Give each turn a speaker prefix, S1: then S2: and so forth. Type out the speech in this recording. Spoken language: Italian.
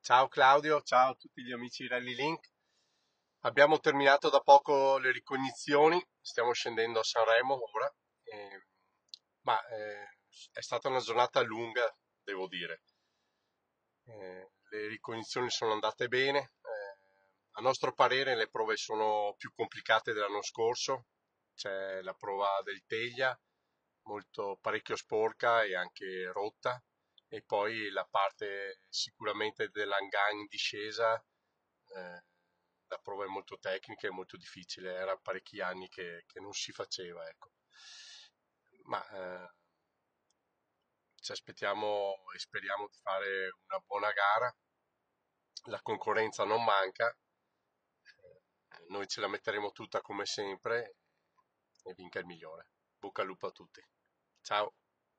S1: Ciao Claudio, ciao a tutti gli amici Rally Link. Abbiamo terminato da poco le ricognizioni, stiamo scendendo a Sanremo ora, e- è stata una giornata lunga, devo dire. Le ricognizioni sono andate bene, a nostro parere le prove sono più complicate dell'anno scorso, c'è la prova del Teglia, molto parecchio sporca e anche rotta, e poi la parte sicuramente dell'hangar in discesa, la prova è molto tecnica e molto difficile, era parecchi anni che non si faceva, ecco. Ma ci aspettiamo e speriamo di fare una buona gara, la concorrenza non manca, noi ce la metteremo tutta come sempre e vinca il migliore. Bocca al lupo a tutti. Ciao.